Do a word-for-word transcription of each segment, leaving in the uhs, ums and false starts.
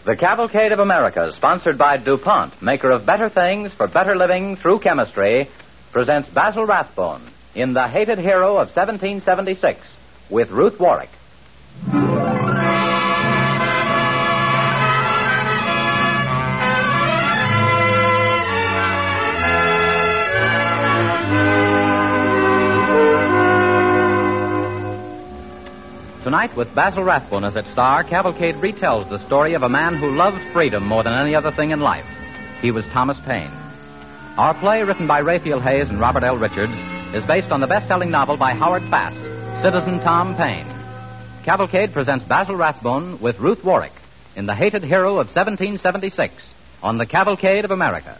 The Cavalcade of America, sponsored by DuPont, maker of better things for better living through chemistry, presents Basil Rathbone in The Hated Hero of seventeen seventy-six with Ruth Warwick. Tonight, with Basil Rathbone as its star, Cavalcade retells the story of a man who loved freedom more than any other thing in life. He was Thomas Paine. Our play, written by Raphael Hayes and Robert L. Richards, is based on the best-selling novel by Howard Fast, Citizen Tom Paine. Cavalcade presents Basil Rathbone with Ruth Warwick in The Hated Hero of seventeen seventy-six on the Cavalcade of America.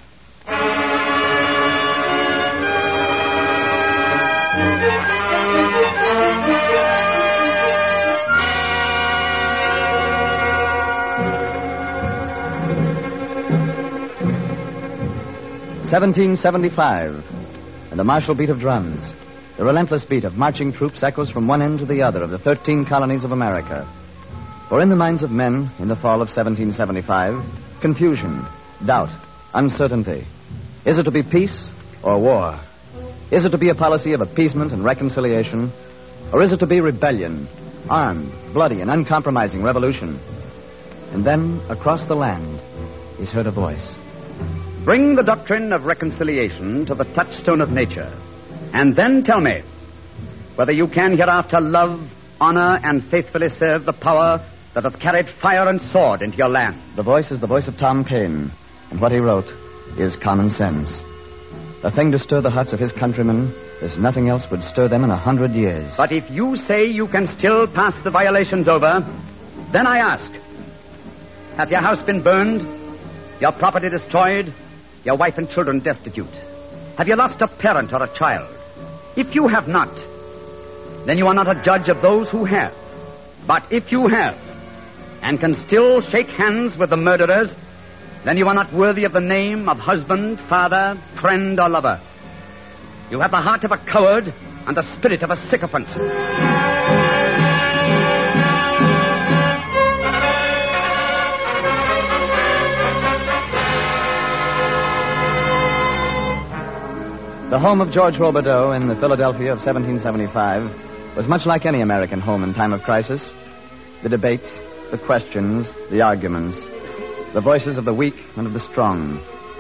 seventeen seventy-five, and the martial beat of drums. The relentless beat of marching troops echoes from one end to the other of the thirteen colonies of America. For in the minds of men, in the fall of seventeen seventy-five, confusion, doubt, uncertainty. Is it to be peace or war? Is it to be a policy of appeasement and reconciliation? Or is it to be rebellion, armed, bloody, and uncompromising revolution? And then, across the land, is heard a voice. Bring the doctrine of reconciliation to the touchstone of nature, and then tell me whether you can hereafter love, honor, and faithfully serve the power that hath carried fire and sword into your land. The voice is the voice of Tom Paine, and what he wrote is common sense. A thing to stir the hearts of his countrymen as nothing else would stir them in a hundred years. But if you say you can still pass the violations over, then I ask, hath your house been burned, your property destroyed, your wife and children destitute? Have you lost a parent or a child? If you have not, then you are not a judge of those who have. But if you have, and can still shake hands with the murderers, then you are not worthy of the name of husband, father, friend, or lover. You have the heart of a coward and the spirit of a sycophant. The home of George Robideau in the Philadelphia of seventeen seventy-five was much like any American home in time of crisis. The debates, the questions, the arguments, the voices of the weak and of the strong.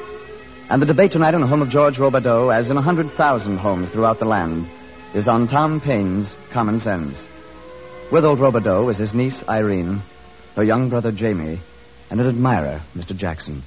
And the debate tonight in the home of George Robideau, as in a hundred thousand homes throughout the land, is on Tom Paine's common sense. With old Robideau is his niece, Irene, her young brother, Jamie, and an admirer, Mister Jackson.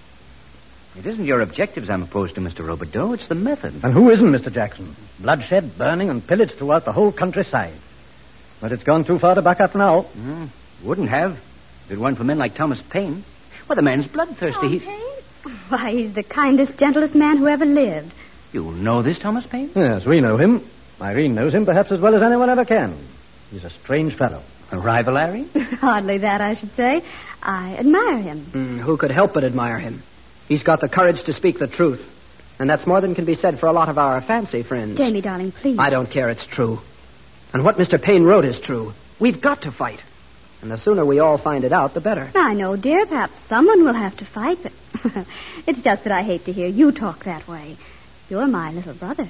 It isn't your objectives I'm opposed to, Mister Robideau. It's the method. And who isn't, Mister Jackson? Bloodshed, burning, and pillage throughout the whole countryside. But it's gone too far to back up now. Mm, wouldn't have if it weren't for men like Thomas Paine. Well, the man's bloodthirsty. Tom He's... Paine? Why, he's the kindest, gentlest man who ever lived. You know this, Thomas Paine? Yes, we know him. Irene knows him perhaps as well as anyone ever can. He's a strange fellow. A rival, Irene? Hardly that, I should say. I admire him. Mm, who could help but admire him? He's got the courage to speak the truth. And that's more than can be said for a lot of our fancy friends. Jamie, darling, please. I don't care. It's true. And what Mister Paine wrote is true. We've got to fight. And the sooner we all find it out, the better. I know, dear. Perhaps someone will have to fight, but it's just that I hate to hear you talk that way. You're my little brother.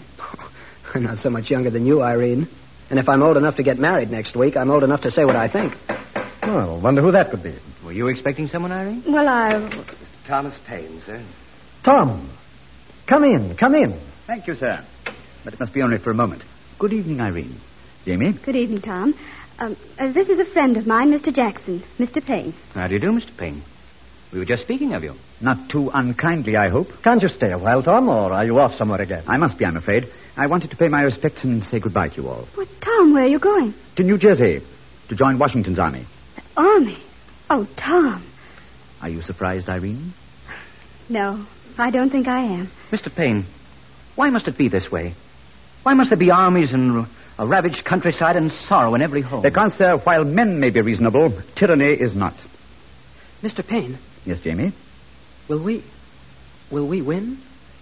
I'm not so much younger than you, Irene. And if I'm old enough to get married next week, I'm old enough to say what I think. Well, wonder who that could be. Were you expecting someone, Irene? Well, I... Mister Thomas Paine, sir. Tom, come in, come in. Thank you, sir. But it must be only for a moment. Good evening, Irene. Jamie? Good evening, Tom. Um, uh, this is a friend of mine, Mister Jackson, Mister Paine. How do you do, Mister Paine? We were just speaking of you. Not too unkindly, I hope. Can't you stay a while, Tom, or are you off somewhere again? I must be, I'm afraid. I wanted to pay my respects and say goodbye to you all. Well, Tom, where are you going? To New Jersey, to join Washington's army. The army? Oh, Tom. Are you surprised, Irene? No, I don't think I am. Mister Paine, why must it be this way? Why must there be armies and a ravaged countryside and sorrow in every home? Because, sir, while men may be reasonable, tyranny is not. Mister Paine. Yes, Jamie? Will we... will we win?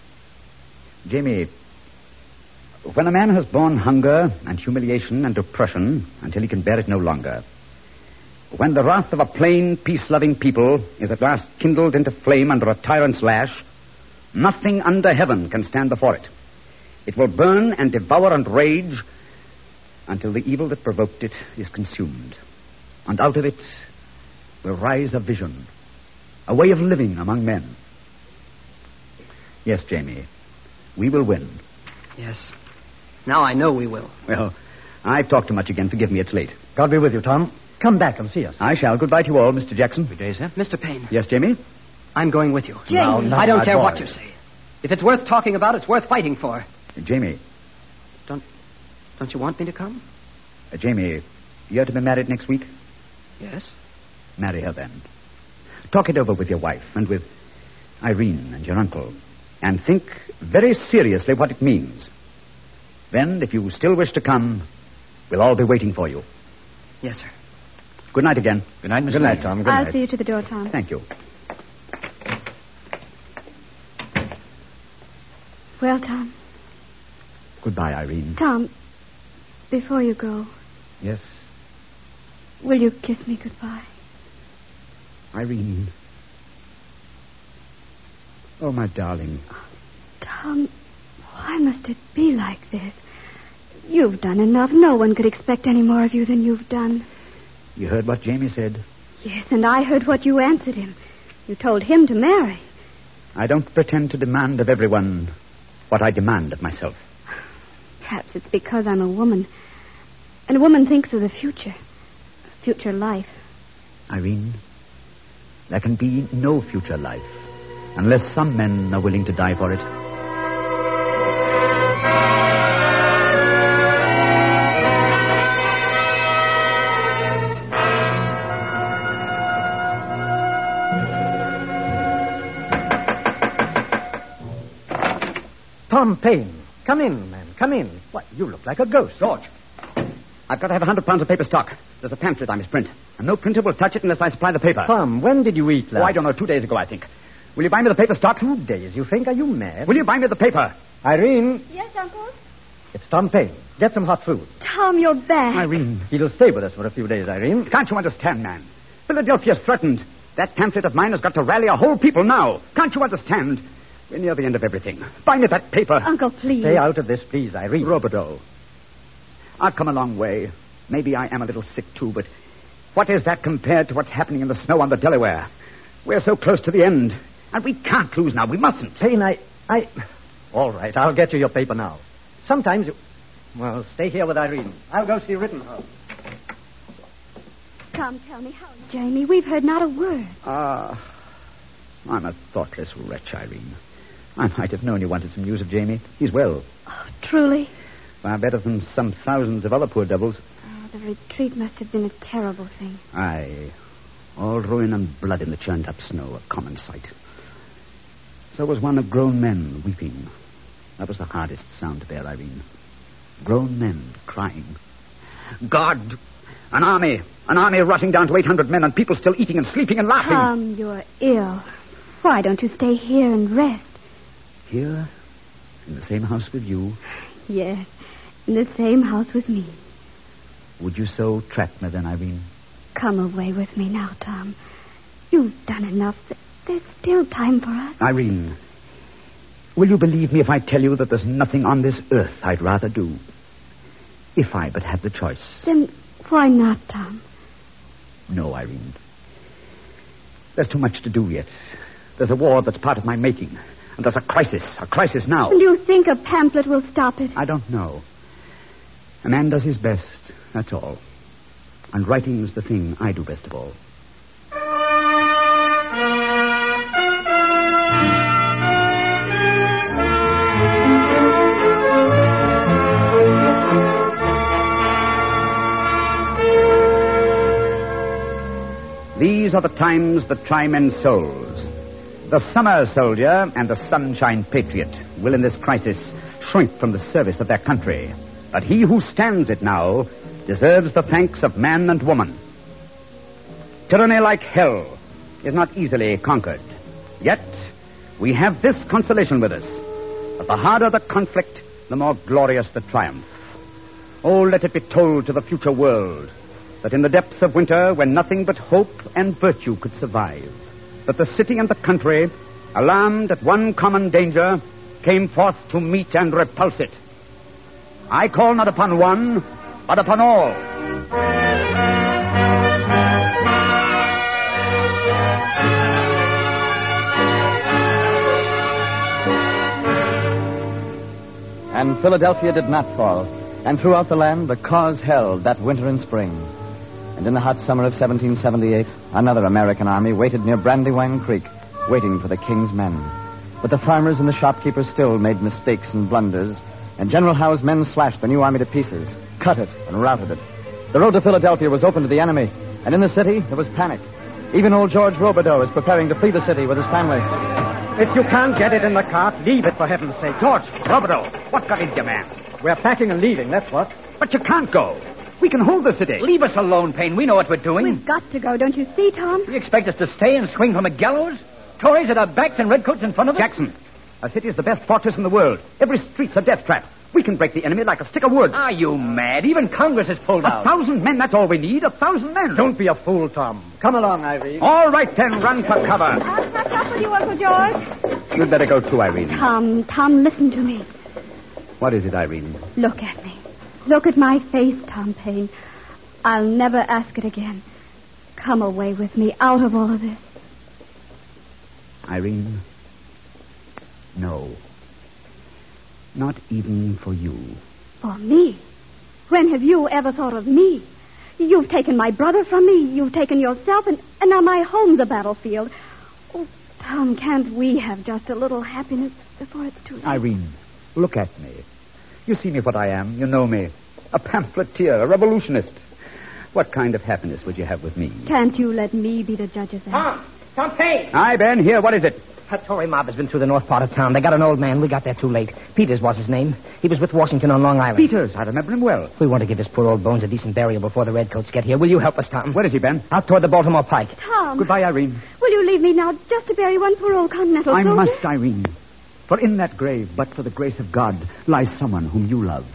Jamie, when a man has borne hunger and humiliation and oppression until he can bear it no longer, When the wrath of a plain, peace-loving people is at last kindled into flame under a tyrant's lash, nothing under heaven can stand before it. It will burn and devour and rage until the evil that provoked it is consumed. And out of it will rise a vision, a way of living among men. Yes, Jamie, we will win. Yes. Now I know we will. Well, I've talked too much again. Forgive me, it's late. God be with you, Tom. Come back and see us. I shall. Goodbye to you all, Mister Jackson. Good day, sir. Mister Payne. Yes, Jamie? I'm going with you. Jamie. Now, now, I don't my care boy. what you say. If it's worth talking about, it's worth fighting for. Uh, Jamie. Don't don't you want me to come? Uh, Jamie, you're to be married next week? Yes. Marry her then. Talk it over with your wife and with Irene and your uncle. And think very seriously what it means. Then, if you still wish to come, we'll all be waiting for you. Yes, sir. Good night again. Good night, Mister Good night, Payne. Tom. Good I'll night. see you to the door, Tom. Thank you. Well, Tom. Goodbye, Irene. Tom, before you go, Yes, will you kiss me goodbye? Irene. Oh, my darling. Tom, why must it be like this? You've done enough. No one could expect any more of you than you've done. You heard what Jamie said. Yes, and I heard what you answered him. You told him to marry. I don't pretend to demand of everyone what I demand of myself. Perhaps it's because I'm a woman. And a woman thinks of the future. Future life. Irene, there can be no future life unless some men are willing to die for it. Tom Payne. Come in, man. Come in. What? You look like a ghost. George, I've got to have a hundred pounds of paper stock. There's a pamphlet I must print, and no printer will touch it unless I supply the paper. Tom, when did you eat last? Oh, I don't know. Two days ago, I think. Will you buy me the paper stock? Two days, you think? Are you mad? Will you buy me the paper? Irene, Yes, Uncle? it's Tom Payne. Get some hot food. Tom, you're back. Irene, He'll stay with us for a few days, Irene. can't you understand, man? Philadelphia's threatened. That pamphlet of mine has got to rally a whole people now. Can't you understand? We're near the end of everything. Buy me that paper. Uncle, please. Stay out of this, please, Irene. Robideau. I've come a long way. Maybe I am a little sick, too, but what is that compared to what's happening in the snow on the Delaware? We're so close to the end, and we can't lose now. We mustn't. Payne, I... I... All right, I'll get you your paper now. Sometimes you... Well, stay here with Irene. I'll go see Rittenhouse. Come, tell me how. Jamie, we've heard not a word. Ah, I'm a thoughtless wretch, Irene. I might have known you wanted some news of Jamie. He's well. Oh, truly? Far better than some thousands of other poor devils. Oh, the retreat must have been a terrible thing. Aye. All ruin and blood in the churned-up snow, a common sight. So was one of grown men weeping. That was the hardest sound to bear, Irene. Grown men crying. God! An army! An army rotting down to eight hundred men and people still eating and sleeping and laughing. Tom, you're ill. Why don't you stay here and rest? Here? In the same house with you? Yes, in the same house with me. Would you so trap me then, Irene? Come away with me now, Tom. You've done enough. There's still time for us. Irene, will you believe me if I tell you that there's nothing on this earth I'd rather do? If I but had the choice. Then why not, Tom? No, Irene. There's too much to do yet. There's a war that's part of my making. And there's a crisis, a crisis now. And you think a pamphlet will stop it? I don't know. A man does his best, that's all. And writing's the thing I do best of all. These are the times that try men's souls. The summer soldier and the sunshine patriot will in this crisis shrink from the service of their country. But he who stands it now deserves the thanks of man and woman. Tyranny like hell is not easily conquered. Yet we have this consolation with us, that the harder the conflict, the more glorious the triumph. Oh, let it be told to the future world that in the depths of winter, when nothing but hope and virtue could survive, that the city and the country, alarmed at one common danger, came forth to meet and repulse it. I call not upon one, but upon all. And Philadelphia did not fall. And throughout the land, the cause held that winter and spring. And in the hot summer of seventeen seventy-eight, another American army waited near Brandywine Creek, waiting for the king's men. But the farmers and the shopkeepers still made mistakes and blunders, and General Howe's men slashed the new army to pieces, cut it, and routed it. The road to Philadelphia was open to the enemy, and in the city, there was panic. Even old George Robideau is preparing to flee the city with his family. If you can't get it in the cart, leave it, for heaven's sake. George, Robideau, what got into you, man? We're packing and leaving, that's what. But you can't go. We can hold the city. Leave us alone, Payne. We know what we're doing. We've got to go, don't you see, Tom? You expect us to stay and swing from a gallows? Tories at our backs and redcoats in front of us? Jackson, a city is the best fortress in the world. Every street's a death trap. We can break the enemy like a stick of wood. Are you mad? Even Congress has pulled A out. thousand men, that's all we need. A thousand men. Don't be a fool, Tom. Come along, Irene. All right, then, run for cover. I'll catch up with you, Uncle George. You'd better go too, Irene. Tom, Tom, listen to me. What is it, Irene? Look at me. Look at my face, Tom Paine. I'll never ask it again. Come away with me out of all of this. Irene, no. Not even for you. For me? When have you ever thought of me? You've taken my brother from me. You've taken yourself, and, and now my home's a battlefield. Oh, Tom, can't we have just a little happiness before it's too late? Irene, look at me. You see me what I am. You know me. A pamphleteer, a revolutionist. What kind of happiness would you have with me? Can't you let me be the judge of that? Tom! Tom Paine! Hi, Ben. Here, what is it? That Tory mob has been through the north part of town. They got an old man. We got there too late. Peters was his name. He was with Washington on Long Island. Peters. I remember him well. We want to give his poor old bones a decent burial before the redcoats get here. Will you help us, Tom? Where is he, Ben? Out toward the Baltimore Pike. Tom. Goodbye, Irene. Will you leave me now just to bury one poor old Continental I soldier? must, Irene. For in that grave, but for the grace of God, lies someone whom you love.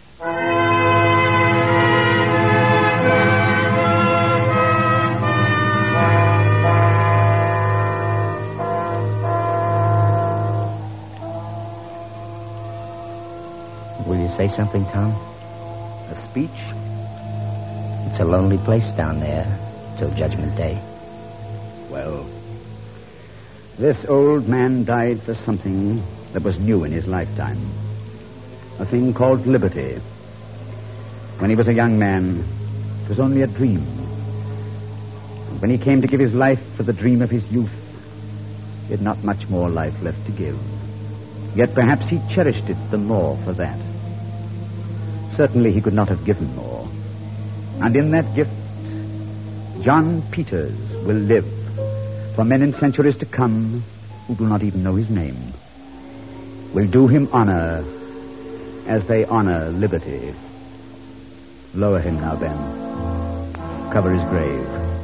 Will you say something, Tom? A speech? It's a lonely place down there till Judgment Day. Well, this old man died for something that was new in his lifetime. A thing called liberty. When he was a young man, it was only a dream. And when he came to give his life for the dream of his youth, he had not much more life left to give. Yet perhaps he cherished it the more for that. Certainly he could not have given more. And in that gift, John Peters will live for men in centuries to come who do not even know his name. Will do him honor as they honor liberty. Lower him now, Ben. Cover his grave.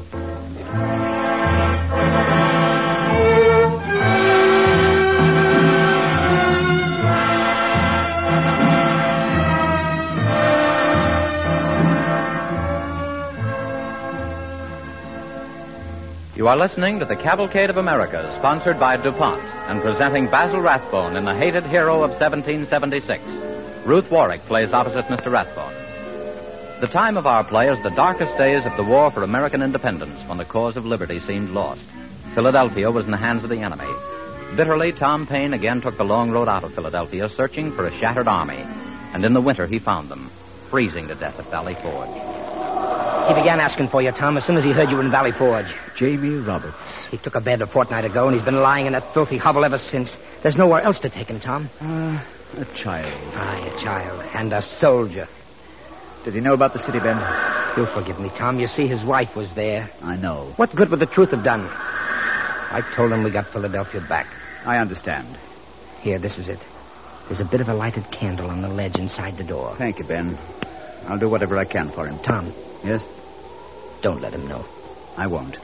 You are listening to the Cavalcade of America, sponsored by DuPont, and presenting Basil Rathbone in The Hated Hero of seventeen seventy-six. Ruth Warwick plays opposite Mister Rathbone. The time of our play is the darkest days of the war for American independence, when the cause of liberty seemed lost. Philadelphia was in the hands of the enemy. Bitterly, Tom Paine again took the long road out of Philadelphia, searching for a shattered army. And in the winter, he found them, freezing to death at Valley Forge. He began asking for you, Tom, as soon as he heard you were in Valley Forge. Jamie Roberts. He took a bed a fortnight ago, and he's been lying in that filthy hovel ever since. There's nowhere else to take him, Tom. Ah, uh, a child. Aye, a child. And a soldier. Does he know about the city, Ben? You'll forgive me, Tom. You see, his wife was there. I know. What good would the truth have done? I told him we got Philadelphia back. I understand. Here, this is it. There's a bit of a lighted candle on the ledge inside the door. Thank you, Ben. I'll do whatever I can for him. Tom. Yes? Don't let him know. I won't.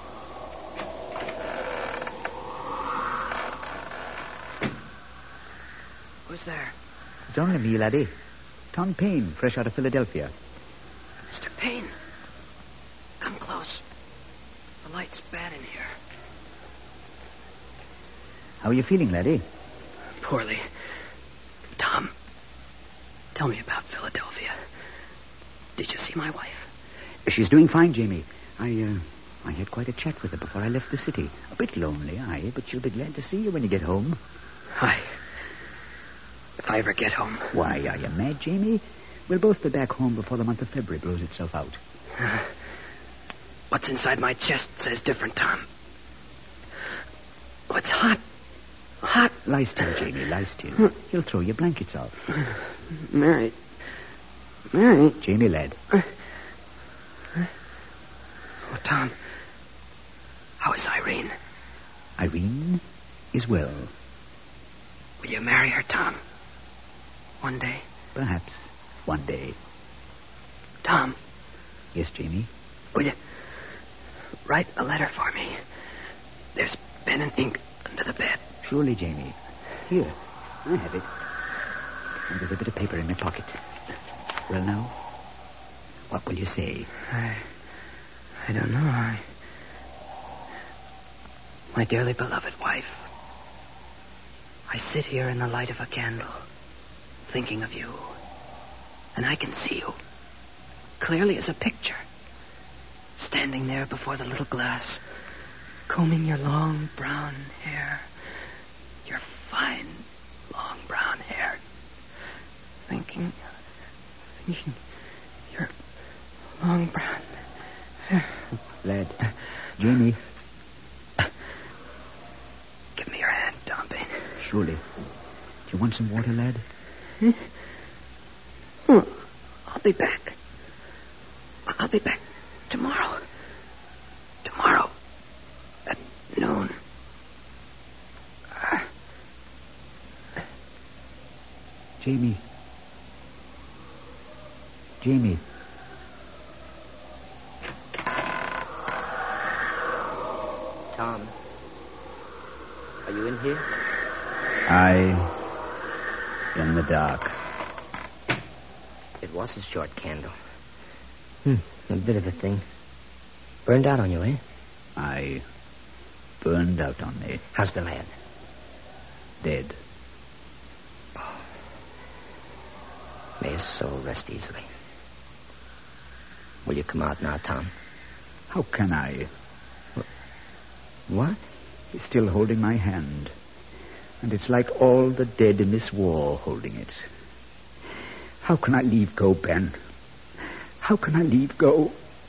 Who's there? It's only me, laddie. Tom Paine, fresh out of Philadelphia. Mister Paine. How are you feeling, laddie? Poorly. Tom, tell me about Philadelphia. Did you see my wife? She's doing fine, Jamie. I, uh, I had quite a chat with her before I left the city. A bit lonely, aye, but she'll be glad to see you when you get home. I... If I ever get home. Why, are you mad, Jamie? We'll both be back home before the month of February blows itself out. Uh, what's inside my chest says different, Tom. Oh, it's hot. Hot. Lie still, Jamie, lie still. He'll throw your blankets off. Mary. Mary. Jamie, lad. Uh, oh, Tom. How is Irene? Irene is well. Will you marry her, Tom? One day? Perhaps one day. Tom. Yes, Jamie? Will you write a letter for me? There's pen and ink under the bed. Surely, Jamie. Here, I have it. And there's a bit of paper in my pocket. Well, now, what will you say? I... I don't know. I... My dearly beloved wife, I sit here in the light of a candle, thinking of you. And I can see you, clearly as a picture, standing there before the little glass, combing your long brown hair, your fine, long brown hair, thinking, thinking, your long brown hair. Lad, Jamie. Give me your hand, Tom Paine. Surely. Do you want some water, lad? Hmm? Oh, I'll be back. I'll be back tomorrow. Tomorrow at noon. Uh, Jamie. Jamie. Tom, are you in here? I... in the dark. It was a short candle. Hmm, a bit of a thing. Burned out on you, eh? I... burned out on me. How's the lad? Dead. Oh. May his soul rest easily. Will you come out now, Tom? How can I? What? He's still holding my hand. And it's like all the dead in this war holding it. How can I leave go, Ben? How can I leave go?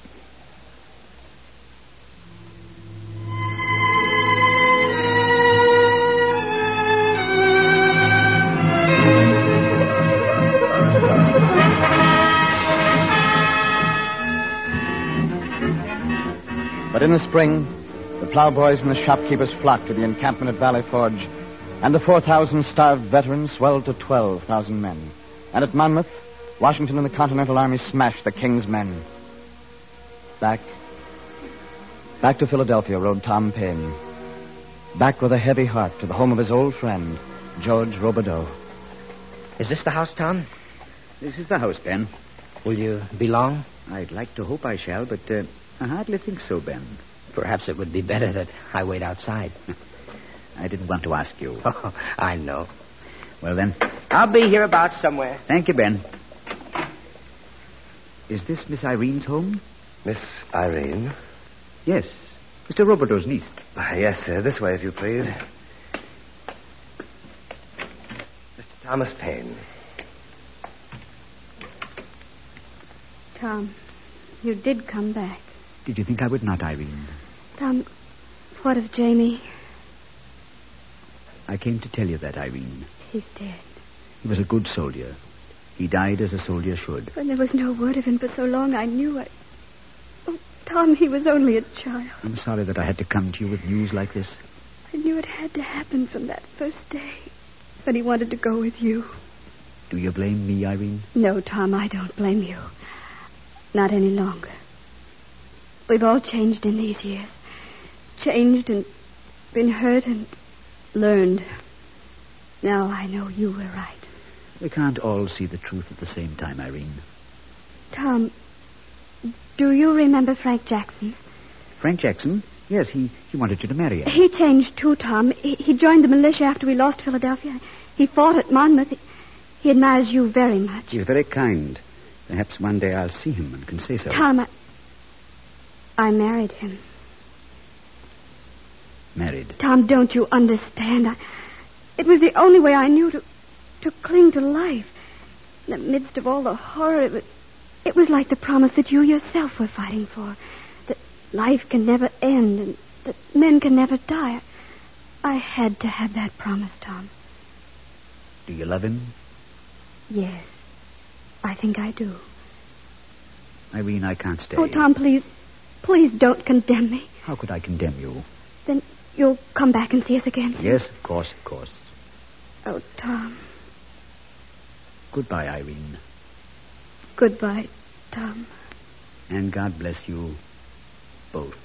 But in the spring, the ploughboys and the shopkeepers flocked to the encampment at Valley Forge, and the four thousand starved veterans swelled to twelve thousand men. And at Monmouth, Washington and the Continental Army smashed the King's men. Back, back to Philadelphia rode Tom Paine. Back with a heavy heart to the home of his old friend, George Robideau. Is this the house, Tom? This is the house, Ben. Will you be long? I'd like to hope I shall, but uh, I hardly think so, Ben. Perhaps it would be better that I wait outside. I didn't want to ask you. Oh, I know. Well, then. I'll be hereabouts somewhere. Thank you, Ben. Is this Miss Irene's home? Miss Irene? Yes. Mister Robideau's niece. Uh, yes, sir. This way, if you please. Mister Thomas Paine. Tom, you did come back. Did you think I would not, Irene? Tom, what of Jamie? I came to tell you that, Irene. He's dead. He was a good soldier. He died as a soldier should. When there was no word of him for so long, I knew it. Oh, Tom, he was only a child. I'm sorry that I had to come to you with news like this. I knew it had to happen from that first day when he wanted to go with you. Do you blame me, Irene? No, Tom, I don't blame you. Not any longer. We've all changed in these years. Changed and been hurt and learned. Now I know you were right. We can't all see the truth at the same time, Irene. Tom, do you remember Frank Jackson? Frank Jackson? Yes, he, he wanted you to marry him. He changed too, Tom. He, he joined the militia after we lost Philadelphia. He fought at Monmouth. He, he admires you very much. He's very kind. Perhaps one day I'll see him and can say so. Tom, I, I married him. Married? Tom, don't you understand? I, it was the only way I knew to, to cling to life. In the midst of all the horror, it was, it was like the promise that you yourself were fighting for. That life can never end and that men can never die. I had to have that promise, Tom. Do you love him? Yes. I think I do. Irene, I can't stay. Oh, Tom, please. Please don't condemn me. How could I condemn you? Then you'll come back and see us again soon? Yes, of course, of course. Oh, Tom. Goodbye, Irene. Goodbye, Tom. And God bless you both.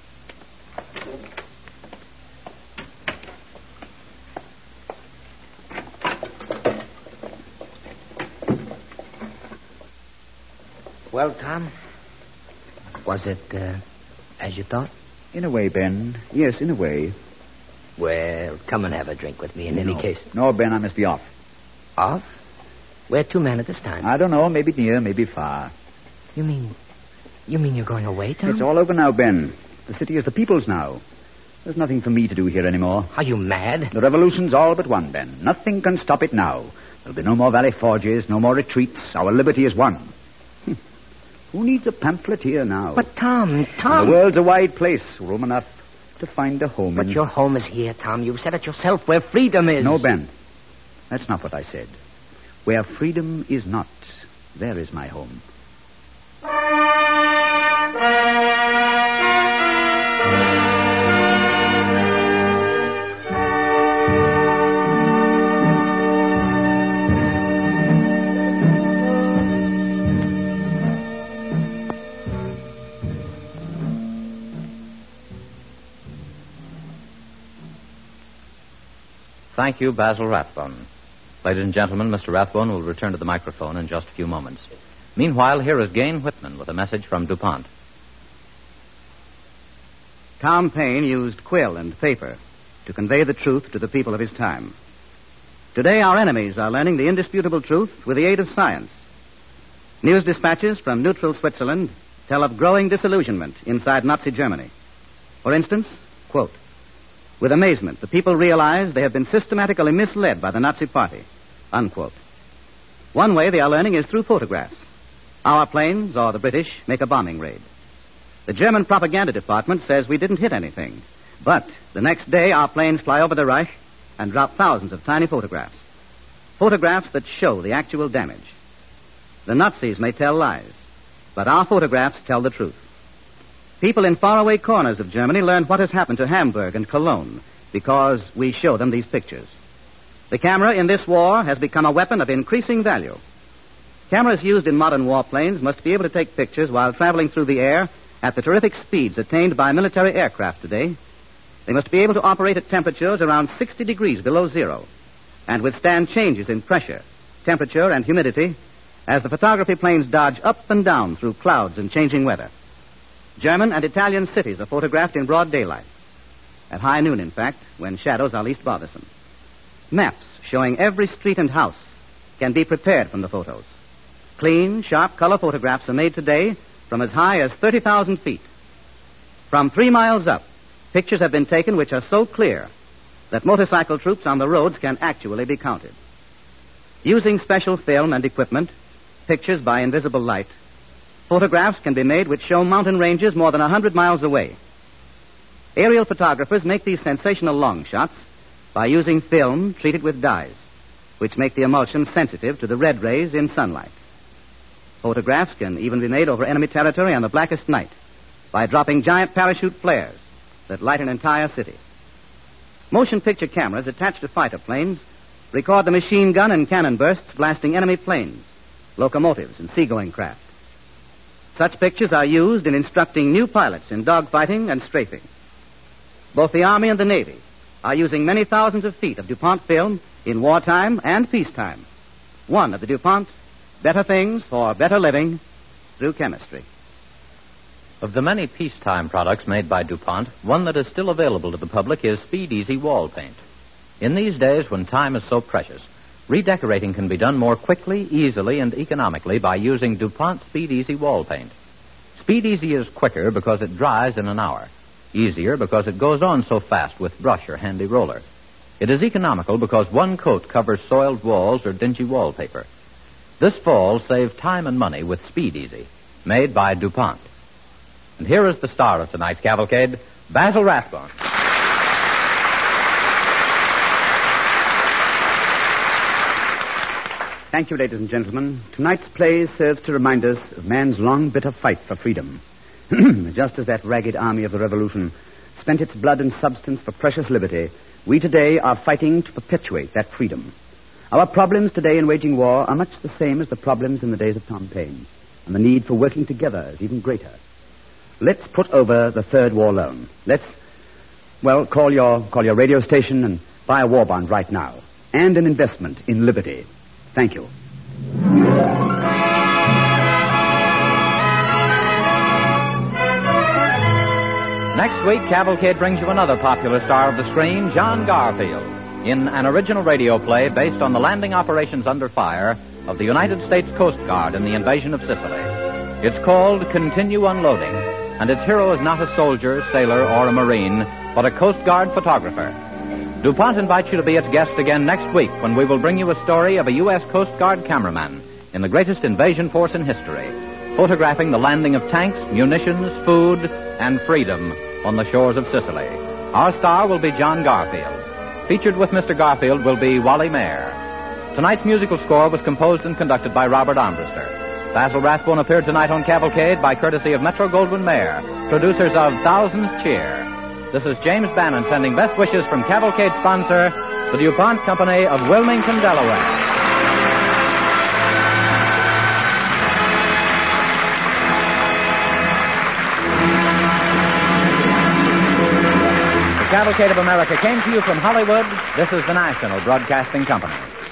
Well, Tom, was it uh, as you thought? In a way, Ben. Yes, in a way. Well, come and have a drink with me in no. any case. No, Ben, I must be off. Off? Where to, man, at this time? I don't know. Maybe near, maybe far. You mean... You mean you're going away, Tom? It's all over now, Ben. The city is the people's now. There's nothing for me to do here anymore. Are you mad? The revolution's all but won, Ben. Nothing can stop it now. There'll be no more Valley Forges, no more retreats. Our liberty is won. Who needs a pamphlet here now? But, Tom, Tom... The world's a wide place, room enough to find a home But in. your home is here, Tom. You've said it yourself, where freedom is. No, Ben. That's not what I said. Where freedom is not, there is my home. Thank you, Basil Rathbone. Ladies and gentlemen, Mister Rathbone will return to the microphone in just a few moments. Meanwhile, here is Gain Whitman with a message from DuPont. Tom Paine used quill and paper to convey the truth to the people of his time. Today, our enemies are learning the indisputable truth with the aid of science. News dispatches from neutral Switzerland tell of growing disillusionment inside Nazi Germany. For instance, quote, with amazement, the people realize they have been systematically misled by the Nazi Party, unquote. One way they are learning is through photographs. Our planes, or the British, make a bombing raid. The German propaganda department says we didn't hit anything. But the next day, our planes fly over the Reich and drop thousands of tiny photographs. Photographs that show the actual damage. The Nazis may tell lies, but our photographs tell the truth. People in faraway corners of Germany learn what has happened to Hamburg and Cologne because we show them these pictures. The camera in this war has become a weapon of increasing value. Cameras used in modern warplanes must be able to take pictures while traveling through the air at the terrific speeds attained by military aircraft today. They must be able to operate at temperatures around sixty degrees below zero and withstand changes in pressure, temperature, and humidity as the photography planes dodge up and down through clouds and changing weather. German and Italian cities are photographed in broad daylight. At high noon, in fact, when shadows are least bothersome. Maps showing every street and house can be prepared from the photos. Clean, sharp color photographs are made today from as high as thirty thousand feet. From three miles up, pictures have been taken which are so clear that motorcycle troops on the roads can actually be counted. Using special film and equipment, pictures by invisible light, photographs can be made which show mountain ranges more than a hundred miles away. Aerial photographers make these sensational long shots by using film treated with dyes, which make the emulsion sensitive to the red rays in sunlight. Photographs can even be made over enemy territory on the blackest night by dropping giant parachute flares that light an entire city. Motion picture cameras attached to fighter planes record the machine gun and cannon bursts blasting enemy planes, locomotives, and seagoing craft. Such pictures are used in instructing new pilots in dogfighting and strafing. Both the Army and the Navy are using many thousands of feet of DuPont film in wartime and peacetime. One of the DuPont Better Things for Better Living through Chemistry. Of the many peacetime products made by DuPont, one that is still available to the public is Speed Easy Wall Paint. In these days when time is so precious, redecorating can be done more quickly, easily, and economically by using DuPont Speed Easy Wall Paint. Speed Easy is quicker because it dries in an hour. Easier because it goes on so fast with brush or handy roller. It is economical because one coat covers soiled walls or dingy wallpaper. This fall, save time and money with Speed Easy, made by DuPont. And here is the star of tonight's cavalcade, Basil Rathbone. Thank you, ladies and gentlemen. Tonight's play serves to remind us of man's long, bitter fight for freedom. Just as that ragged army of the Revolution spent its blood and substance for precious liberty, we today are fighting to perpetuate that freedom. Our problems today in waging war are much the same as the problems in the days of Tom Paine, and the need for working together is even greater. Let's put over the third war loan. Let's, well, call your, call your radio station and buy a war bond right now, and an investment in liberty. Thank you. Next week, Cavalcade brings you another popular star of the screen, John Garfield, in an original radio play based on the landing operations under fire of the United States Coast Guard in the invasion of Sicily. It's called Continue Unloading, and its hero is not a soldier, sailor, or a Marine, but a Coast Guard photographer. DuPont invites you to be its guest again next week when we will bring you a story of a U S Coast Guard cameraman in the greatest invasion force in history, photographing the landing of tanks, munitions, food, and freedom on the shores of Sicily. Our star will be John Garfield. Featured with Mister Garfield will be Wally Mayer. Tonight's musical score was composed and conducted by Robert Armbruster. Basil Rathbone appeared tonight on Cavalcade by courtesy of Metro-Goldwyn-Mayer, producers of Thousands Cheer. This is James Bannon sending best wishes from Cavalcade sponsor, the DuPont Company of Wilmington, Delaware. The Cavalcade of America came to you from Hollywood. This is the National Broadcasting Company.